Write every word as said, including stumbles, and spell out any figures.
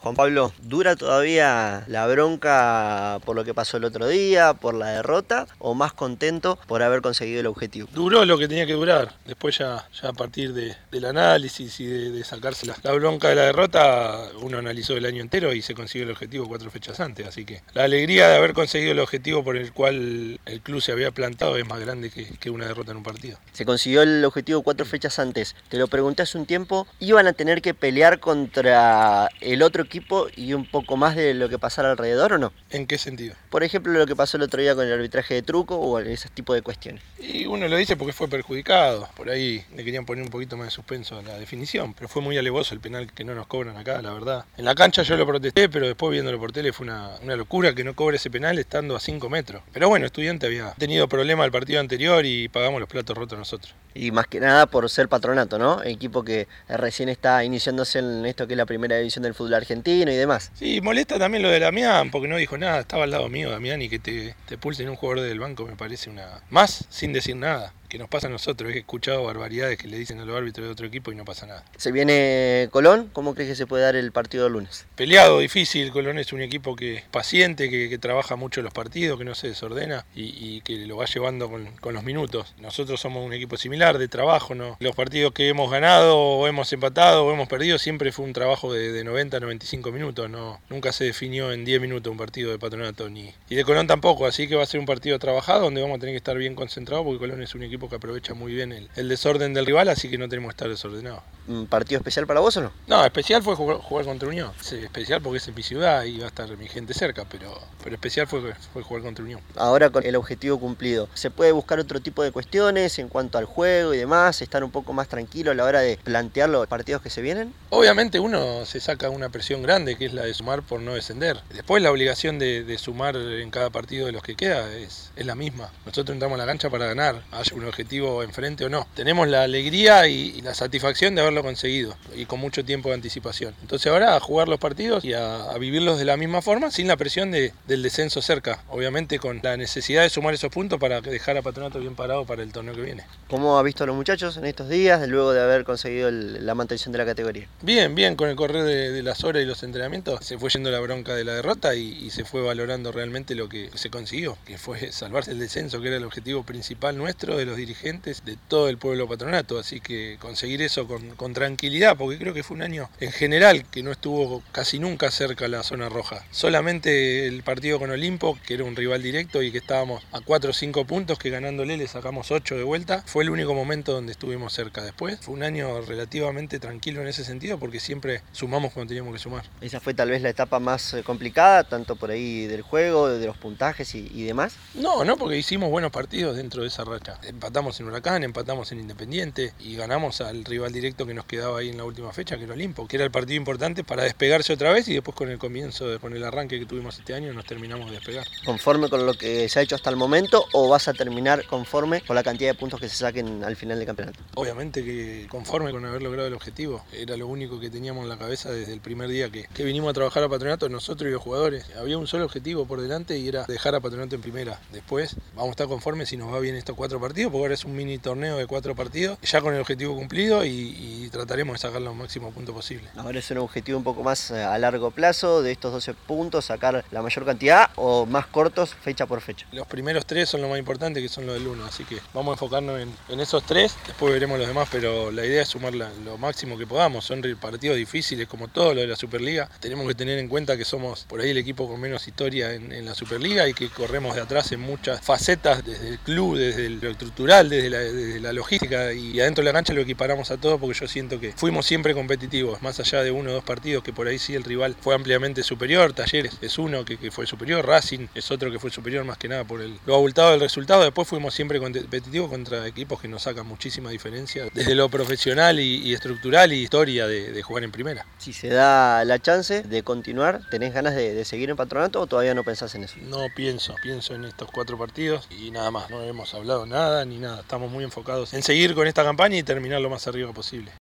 Juan Pablo, ¿dura todavía la bronca por lo que pasó el otro día, por la derrota, o más contento por haber conseguido el objetivo? Duró lo que tenía que durar. Después ya, ya a partir de, del análisis y de, de sacarse la, la bronca de la derrota, uno analizó el año entero y se consiguió el objetivo cuatro fechas antes. Así que la alegría de haber conseguido el objetivo por el cual el club se había plantado es más grande que, que una derrota en un partido. Se consiguió el objetivo cuatro fechas antes. Te lo pregunté hace un tiempo. ¿Iban a tener que pelear contra el otro equipo y un poco más de lo que pasara alrededor o no? ¿En qué sentido? Por ejemplo, lo que pasó el otro día con el arbitraje de truco o ese tipo de cuestiones. Y uno lo dice porque fue perjudicado. Por ahí le querían poner un poquito más de suspenso a la definición. Pero fue muy alevoso el penal que no nos cobran acá, la verdad. En la cancha yo lo protesté, pero después viéndolo por tele fue una, una locura que no cobre ese penal estando a cinco metros. Pero bueno, Estudiante había tenido problemas el partido anterior y pagamos los platos rotos nosotros. Y más que nada por ser Patronato, ¿no? Equipo que recién está iniciándose en esto que es la primera división del fútbol argentino y demás. Sí, molesta también lo de Damián, porque no dijo nada, estaba al lado mío Damián y que te, te pulsen un jugador del banco me parece una... Más sin decir nada, que nos pasa a nosotros, he escuchado barbaridades que le dicen a los árbitros de otro equipo y no pasa nada. Se viene Colón, ¿cómo crees que se puede dar el partido del lunes? Peleado, difícil, Colón es un equipo que es paciente, que, que trabaja mucho los partidos, que no se desordena y, y que lo va llevando con, con los minutos. Nosotros somos un equipo similar de trabajo, ¿no? Los partidos que hemos ganado o hemos empatado o hemos perdido siempre fue un trabajo de, de noventa a noventa y cinco minutos, no, nunca se definió en diez minutos un partido de Patronato ni y de Colón tampoco, así que va a ser un partido trabajado donde vamos a tener que estar bien concentrados porque Colón es un equipo que aprovecha muy bien el, el desorden del rival, así que no tenemos que estar desordenados. ¿Un partido especial para vos o no? No, especial fue jugar, jugar contra Unión. Sí, especial porque es en mi ciudad y va a estar mi gente cerca, pero, pero especial fue, fue jugar contra Unión. Ahora con el objetivo cumplido, ¿se puede buscar otro tipo de cuestiones en cuanto al juego y demás? ¿Estar un poco más tranquilo a la hora de plantear los partidos que se vienen? Obviamente uno se saca una presión grande que es la de sumar por no descender. Después la obligación de, de sumar en cada partido de los que queda es, es la misma. Nosotros entramos a la cancha para ganar, haya un objetivo enfrente o no. Tenemos la alegría y, y la satisfacción de haberlo conseguido y con mucho tiempo de anticipación. Entonces ahora a jugar los partidos y a, a vivirlos de la misma forma sin la presión de, del descenso cerca. Obviamente con la necesidad de sumar esos puntos para dejar a Patronato bien parado para el torneo que viene. ¿Cómo ha visto a los muchachos en estos días luego de haber conseguido el, la mantención de la categoría? Bien, bien, con el correr de, de las horas y los entrenamientos se fue yendo la bronca de la derrota y, y se fue valorando realmente lo que se consiguió, que fue salvarse el descenso, que era el objetivo principal nuestro, de los dirigentes, de todo el pueblo Patronato. Así que conseguir eso con, con tranquilidad, porque creo que fue un año en general que no estuvo casi nunca cerca la zona roja. Solamente el partido con Olimpo, que era un rival directo y que estábamos a cuatro o cinco puntos, que ganándole le sacamos ocho de vuelta, fue el único momento donde estuvimos cerca. Después fue un año relativamente tranquilo en ese sentido, porque siempre sumamos cuando teníamos que sumar. Esa fue tal vez la etapa más complicada, tanto por ahí del juego, de los puntajes y, y demás. No, no, porque hicimos buenos partidos dentro de esa racha. Empatamos en Huracán, empatamos en Independiente y ganamos al rival directo que nos quedaba ahí en la última fecha, que era Olimpo, que era el partido importante para despegarse otra vez y después con el comienzo, de, con el arranque que tuvimos este año nos terminamos de despegar. ¿Conforme con lo que se ha hecho hasta el momento o vas a terminar conforme con la cantidad de puntos que se saquen al final del campeonato? Obviamente que conforme con haber logrado el objetivo, era lo único que teníamos en la cabeza desde el primer día que, que vinimos a trabajar a Patronato, nosotros y los jugadores. Había un solo objetivo por delante y era dejar a Patronato en primera. Después vamos a estar conformes si nos va bien estos cuatro partidos, porque ahora es un mini torneo de cuatro partidos, ya con el objetivo cumplido y, y trataremos de sacar los máximos puntos posibles. Ahora es un objetivo un poco más a largo plazo, de estos doce puntos, sacar la mayor cantidad o más cortos, fecha por fecha. Los primeros tres son lo más importante, que son los del uno, así que vamos a enfocarnos en, en esos tres, después veremos los demás, pero la idea es sumar la, lo máximo que podamos. Son partidos difíciles como todo lo de la Superliga, tenemos que tener en cuenta que somos por ahí el equipo con menos historia en, en la Superliga y que corremos de atrás en muchas facetas, desde el club, desde lo estructural, desde la, desde la logística, y adentro de la cancha lo equiparamos a todo, porque yo siento que fuimos siempre competitivos, más allá de uno o dos partidos que por ahí sí el rival fue ampliamente superior. Talleres es uno que, que fue superior, Racing es otro que fue superior más que nada por el, lo abultado del resultado. Después fuimos siempre competitivos contra equipos que nos sacan muchísima diferencia desde lo profesional y, y estructural y historia de, de jugar en primera. Si se da la chance de continuar, ¿tenés ganas de, de seguir en Patronato o todavía no pensás en eso? No pienso, pienso en estos cuatro partidos y nada más, no hemos hablado nada ni nada, estamos muy enfocados en seguir con esta campaña y terminar lo más arriba posible.